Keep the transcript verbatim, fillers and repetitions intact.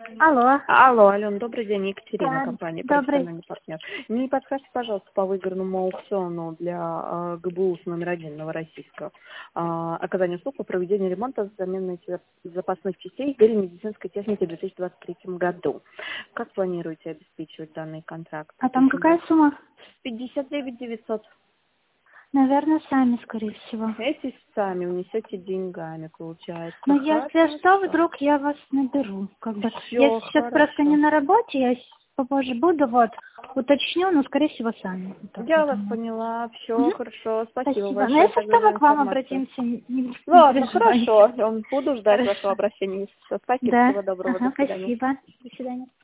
Алло. Алло, Ален, добрый день, Екатерина, Да, компания добрый. «Профессиональный партнер». Не подскажите, пожалуйста, по выигранному аукциону для э, ГБУС номер один Новороссийска э, оказание услуг по проведению ремонта замены запасных частей изделий медицинской техники в две тысячи двадцать третьем году. Как планируете обеспечивать данный контракт? А там какая сумма? пятьдесят девять тысяч девятьсот. Наверное, сами, скорее всего. Эти сами унесете деньгами, получается. Но если что, Хорошо. вдруг я вас наберу. Как бы. Я Все сейчас просто не хорошо. на работе, я с- попозже буду, вот, уточню, но, скорее всего, сами. Вот так Я вот вас думаю. поняла, все Мгм. хорошо, спасибо Спасибо. Но большое если тогда что, за мы к вам информацию. обратимся, не, не Ладно, переживайте. хорошо, буду ждать вашего Хорошо. обращения. Спасибо, Да. всего доброго, до Ага, свидания. спасибо. До свидания.